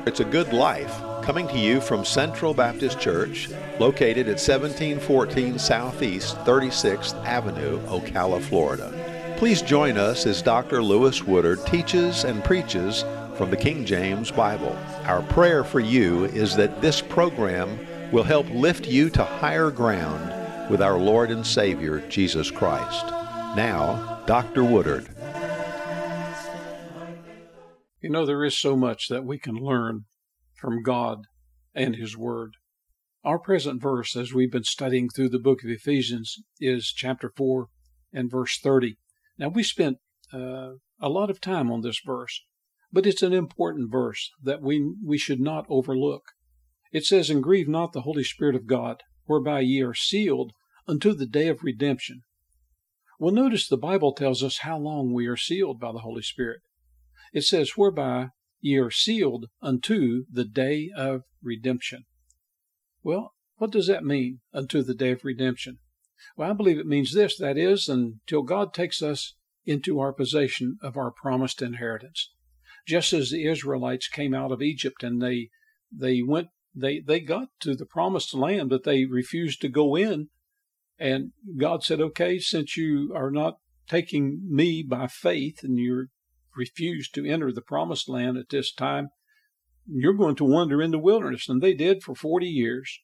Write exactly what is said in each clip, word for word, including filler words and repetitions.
It's a Good Life, coming to you from Central Baptist Church, located at seventeen fourteen Southeast thirty-sixth Avenue, Ocala, Florida. Please join us as Doctor Lewis Woodard teaches and preaches from the King James Bible. Our prayer for you is that this program will help lift you to higher ground with our Lord and Savior, Jesus Christ. Now, Doctor Woodard. You know, there is so much that we can learn from God and His Word. Our present verse, as we've been studying through the book of Ephesians, is chapter four and verse thirty. Now, we spent uh, a lot of time on this verse, but it's an important verse that we, we should not overlook. It says, "And grieve not the Holy Spirit of God, whereby ye are sealed unto the day of redemption." Well, notice the Bible tells us how long we are sealed by the Holy Spirit. It says, "Whereby ye are sealed unto the day of redemption." Well, what does that mean, unto the day of redemption? Well, I believe it means this, that is, until God takes us into our possession of our promised inheritance. Just as the Israelites came out of Egypt and they they went, they, they got to the promised land, but they refused to go in. And God said, okay, since you are not taking me by faith and you're refused to enter the promised land at this time, you're going to wander in the wilderness. And they did for forty years.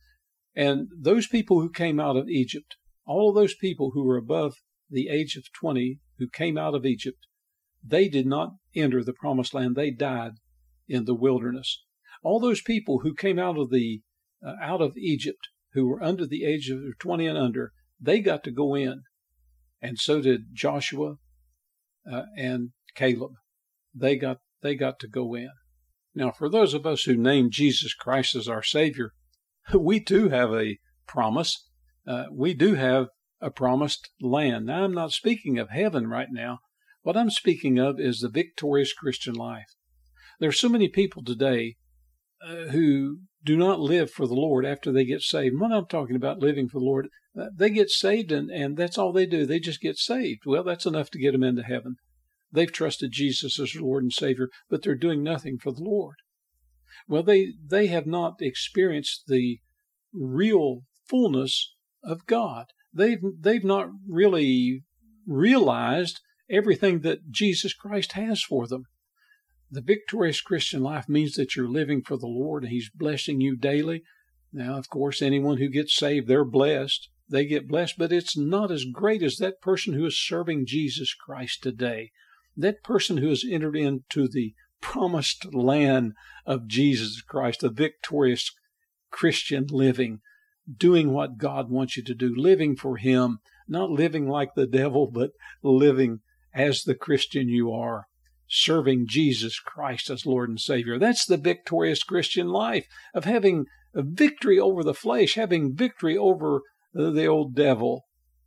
And those people who came out of Egypt, all of those people who were above the age of twenty who came out of Egypt, they did not enter the promised land. They died in the wilderness. All those people who came out of the uh, out of Egypt, who were under the age of twenty and under, they got to go in. And so did Joshua uh, and Caleb. They got they got to go in. Now, for those of us who name Jesus Christ as our Savior, we too have a promise. Uh, we do have a promised land. Now, I'm not speaking of heaven right now. What I'm speaking of is the victorious Christian life. There are so many people today uh, who do not live for the Lord after they get saved. When I'm talking about living for the Lord, uh, they get saved and, and that's all they do. They just get saved. Well, that's enough to get them into heaven. They've trusted Jesus as their Lord and Savior, but they're doing nothing for the Lord. Well, they, they have not experienced the real fullness of God. They've, they've not really realized everything that Jesus Christ has for them. The victorious Christian life means that you're living for the Lord and He's blessing you daily. Now, of course, anyone who gets saved, they're blessed. They get blessed, but it's not as great as that person who is serving Jesus Christ today. That person who has entered into the promised land of Jesus Christ, a victorious Christian living, doing what God wants you to do, living for Him, not living like the devil, but living as the Christian you are, serving Jesus Christ as Lord and Savior. That's the victorious Christian life, of having a victory over the flesh, having victory over the old devil.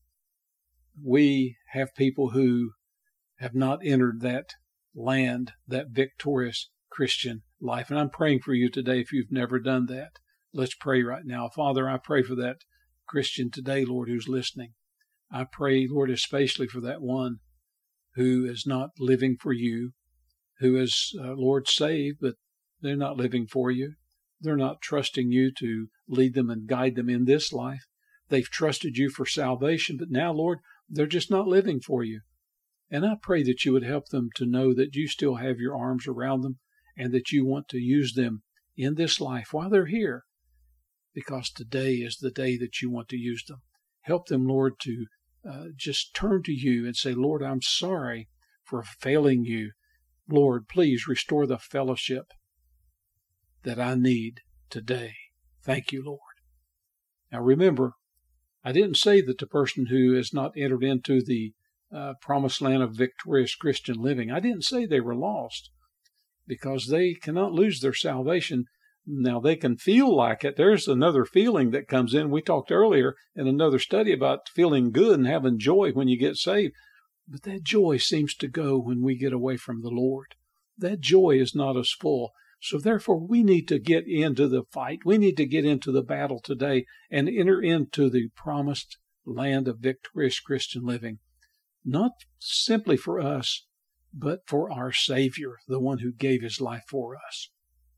We have people who have not entered that land, that victorious Christian life. And I'm praying for you today if you've never done that. Let's pray right now. Father, I pray for that Christian today, Lord, who's listening. I pray, Lord, especially for that one who is not living for you, who is, uh, Lord, saved, but they're not living for you. They're not trusting you to lead them and guide them in this life. They've trusted you for salvation, but now, Lord, they're just not living for you. And I pray that you would help them to know that you still have your arms around them and that you want to use them in this life while they're here, because today is the day that you want to use them. Help them, Lord, to uh, just turn to you and say, Lord, I'm sorry for failing you. Lord, please restore the fellowship that I need today. Thank you, Lord. Now remember, I didn't say that the person who has not entered into the uh, promised land of victorious Christian living, I didn't say they were lost, because they cannot lose their salvation. Now, they can feel like it. There's another feeling that comes in. We talked earlier in another study about feeling good and having joy when you get saved. But that joy seems to go when we get away from the Lord. That joy is not as full. So therefore, we need to get into the fight. We need to get into the battle today and enter into the promised land of victorious Christian living. Not simply for us, but for our Savior, the one who gave His life for us.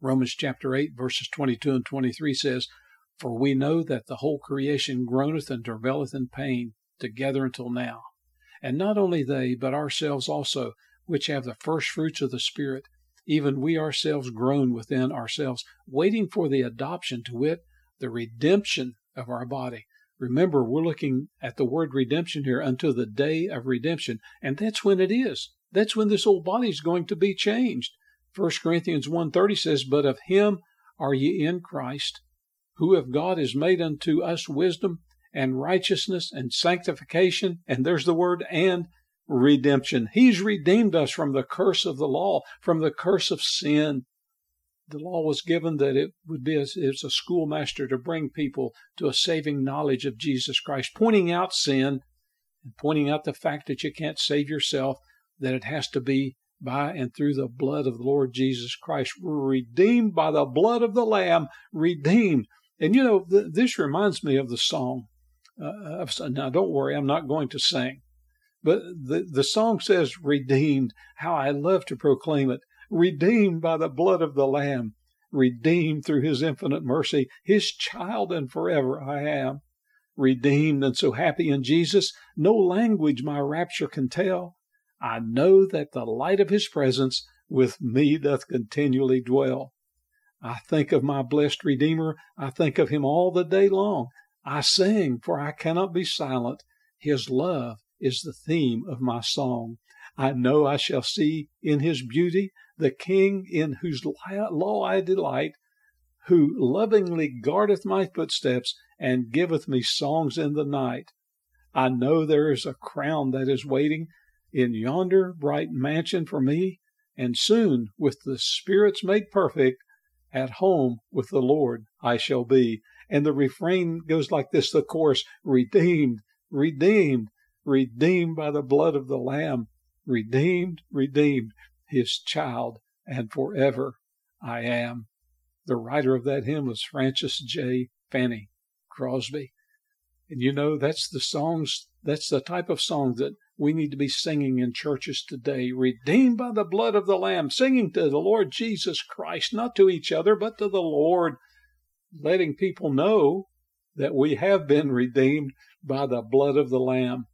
Romans chapter eight, verses twenty-two and twenty-three says, "For we know that the whole creation groaneth and travaileth in pain together until now. And not only they, but ourselves also, which have the first fruits of the Spirit, even we ourselves groan within ourselves, waiting for the adoption, to wit, the redemption of our body." Remember, we're looking at the word redemption here, until the day of redemption. And that's when it is. That's when this old body is going to be changed. First Corinthians one thirty says, "But of him are ye in Christ, who of God is made unto us wisdom and righteousness and sanctification," and there's the word, "and redemption." He's redeemed us from the curse of the law, from the curse of sin. The law was given that it would be as, as a schoolmaster to bring people to a saving knowledge of Jesus Christ, pointing out sin and pointing out the fact that you can't save yourself, that it has to be by and through the blood of the Lord Jesus Christ. We're redeemed by the blood of the Lamb, redeemed. And you know, th- this reminds me of the song. Uh, of, now, don't worry, I'm not going to sing. But the, the song says, "Redeemed." How I love to proclaim it. Redeemed by the blood of the Lamb, redeemed through his infinite mercy, his child and forever I am. Redeemed and so happy in Jesus, no language my rapture can tell. I know that the light of his presence with me doth continually dwell. I think of my blessed Redeemer, I think of him all the day long. I sing, for I cannot be silent. His love is the theme of my song. I know I shall see in his beauty the King in whose law I delight, who lovingly guardeth my footsteps and giveth me songs in the night. I know there is a crown that is waiting in yonder bright mansion for me, and soon, with the spirits made perfect, at home with the Lord I shall be. And the refrain goes like this, the chorus: "Redeemed, redeemed, redeemed by the blood of the Lamb, redeemed, redeemed, his child, and forever I am." The writer of that hymn was Francis J. Fanning Crosby. And you know, that's the songs, that's the type of song that we need to be singing in churches today. Redeemed by the blood of the Lamb, singing to the Lord Jesus Christ, not to each other, but to the Lord, letting people know that we have been redeemed by the blood of the Lamb.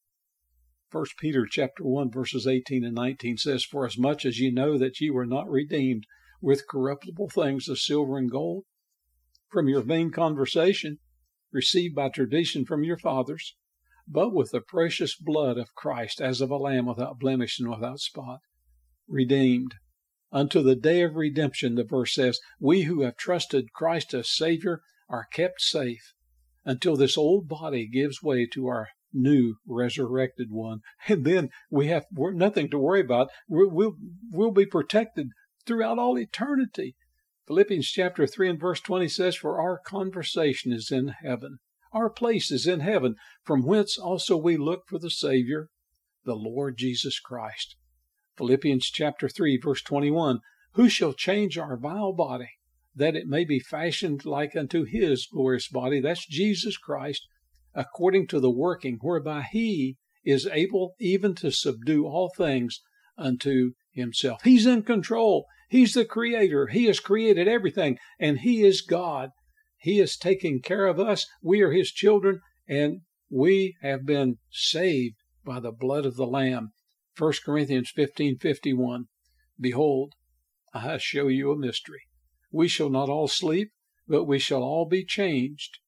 First Peter chapter one, verses eighteen and nineteen says, "For as much as ye know that ye were not redeemed with corruptible things of silver and gold, from your vain conversation, received by tradition from your fathers, but with the precious blood of Christ, as of a lamb without blemish and without spot, redeemed unto the day of redemption." The verse says, we who have trusted Christ as Savior are kept safe until this old body gives way to our new resurrected one. And then we have we're nothing to worry about. We're, we'll, we'll be protected throughout all eternity. Philippians chapter three and verse twenty says, "For our conversation is in heaven." Our place is in heaven, from whence also we look for the Savior, the Lord Jesus Christ. Philippians chapter three, verse twenty-one, "Who shall change our vile body, that it may be fashioned like unto his glorious body," that's Jesus Christ, "according to the working whereby he is able even to subdue all things unto himself." He's in control. He's the creator. He has created everything, and he is God. He is taking care of us. We are his children, and we have been saved by the blood of the Lamb. First Corinthians fifteen fifty-one, "Behold, I show you a mystery. We shall not all sleep, but we shall all be changed."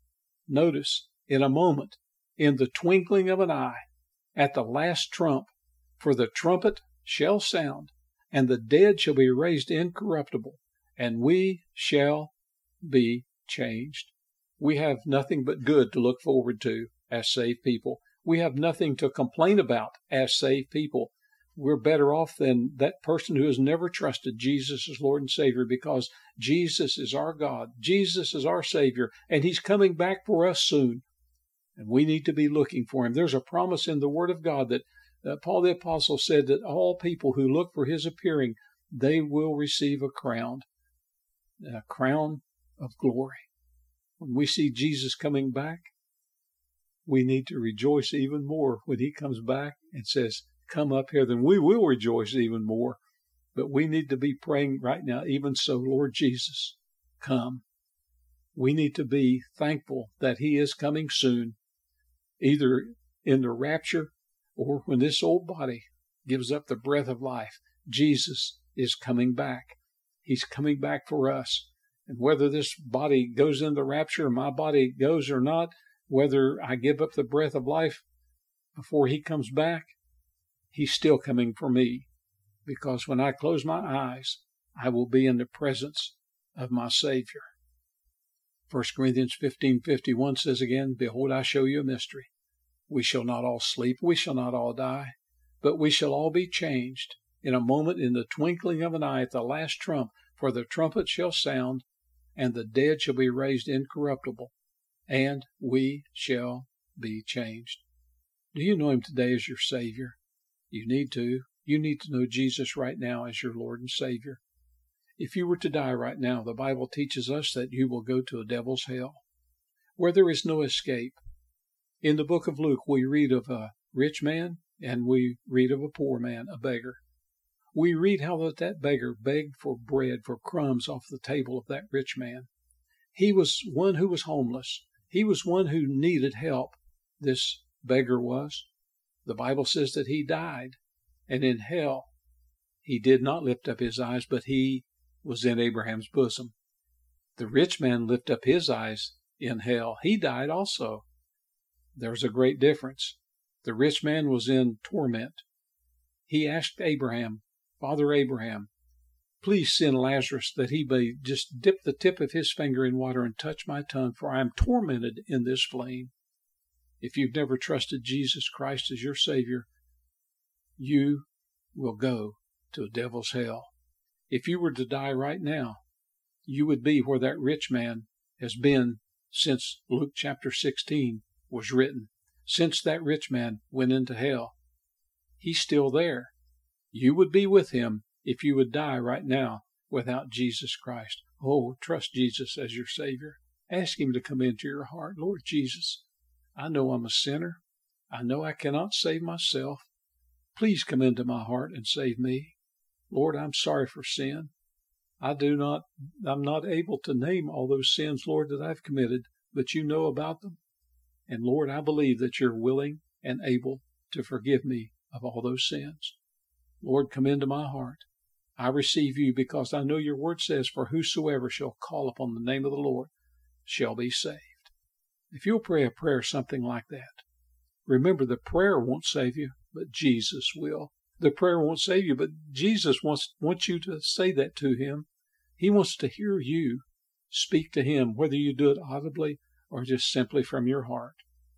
Notice, in a moment, in the twinkling of an eye, at the last trump, "For the trumpet shall sound, and the dead shall be raised incorruptible, and we shall be changed." We have nothing but good to look forward to as saved people. We have nothing to complain about as saved people. We're better off than that person who has never trusted Jesus as Lord and Savior, because Jesus is our God. Jesus is our Savior, and he's coming back for us soon. And we need to be looking for him. There's a promise in the Word of God that uh, Paul the Apostle said that all people who look for his appearing, they will receive a crown, a crown of glory. When we see Jesus coming back, we need to rejoice even more when he comes back and says, "Come up here," then we will rejoice even more. But we need to be praying right now, even so, Lord Jesus, come. We need to be thankful that he is coming soon, either in the rapture or when this old body gives up the breath of life. Jesus is coming back. He's coming back for us. And whether this body goes in the rapture, or my body goes or not, whether I give up the breath of life before he comes back, he's still coming for me. Because when I close my eyes, I will be in the presence of my Savior. First Corinthians fifteen fifty-one says again, Behold, I show you a mystery. We shall not all sleep, we shall not all die, but we shall all be changed in a moment, in the twinkling of an eye, at the last trump. For the trumpet shall sound, and the dead shall be raised incorruptible, and we shall be changed. Do you know him today as your Savior? You need to. You need to know Jesus right now as your Lord and Savior. If you were to die right now, the Bible teaches us that you will go to a devil's hell, where there is no escape. In the book of Luke, we read of a rich man, and we read of a poor man, a beggar. We read how that, that beggar begged for bread, for crumbs off the table of that rich man. He was one who was homeless. He was one who needed help. This beggar was. The Bible says that he died, and in hell he did not lift up his eyes, but he was in Abraham's bosom. The rich man lifted up his eyes in hell. He died also. There's a great difference. The rich man was in torment. He asked Abraham, Father Abraham, please send Lazarus that he may just dip the tip of his finger in water and touch my tongue, for I am tormented in this flame. If you've never trusted Jesus Christ as your Savior, you will go to a devil's hell. If you were to die right now, you would be where that rich man has been since Luke chapter sixteen was written. Since that rich man went into hell, he's still there. You would be with him if you would die right now without Jesus Christ. Oh, trust Jesus as your Savior. Ask him to come into your heart. Lord Jesus, I know I'm a sinner. I know I cannot save myself. Please come into my heart and save me. Lord, I'm sorry for sin. I do not, I'm not able to name all those sins, Lord, that I've committed, but you know about them. And Lord, I believe that you're willing and able to forgive me of all those sins. Lord, come into my heart. I receive you because I know your word says, for whosoever shall call upon the name of the Lord shall be saved. If you'll pray a prayer something like that, remember the prayer won't save you, but Jesus will. The prayer won't save you, but Jesus wants, wants you to say that to him. He wants to hear you speak to him, whether you do it audibly or just simply from your heart.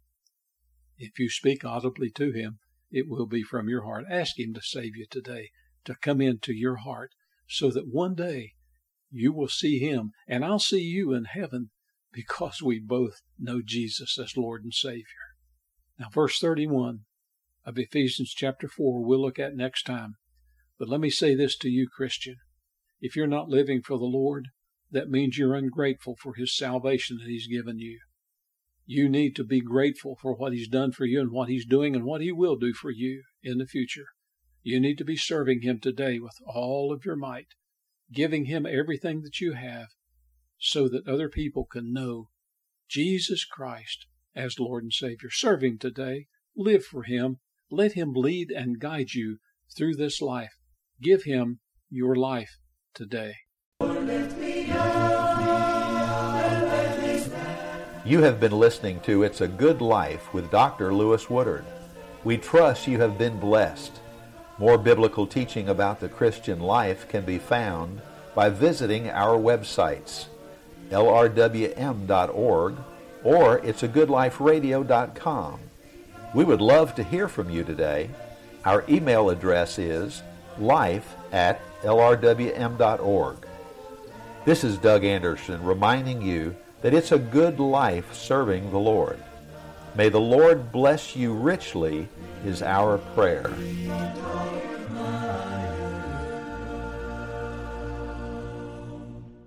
If you speak audibly to him, it will be from your heart. Ask him to save you today, to come into your heart, so that one day you will see him, and I'll see you in heaven, because we both know Jesus as Lord and Savior. Now, verse thirty-one of Ephesians chapter four we'll look at next time. But let me say this to you, Christian. If you're not living for the Lord, that means you're ungrateful for his salvation that he's given you. You need to be grateful for what he's done for you and what he's doing and what he will do for you in the future. You need to be serving him today with all of your might, giving him everything that you have so that other people can know Jesus Christ as Lord and Savior. Serve him today. Live for him. Let him lead and guide you through this life. Give him your life today. You have been listening to It's a Good Life with Doctor Lewis Woodard. We trust you have been blessed. More biblical teaching about the Christian life can be found by visiting our websites, L R W M dot org or it's a good life radio dot com. We would love to hear from you today. Our email address is life at L R W M dot org. This is Doug Anderson reminding you that it's a good life serving the Lord. May the Lord bless you richly is our prayer.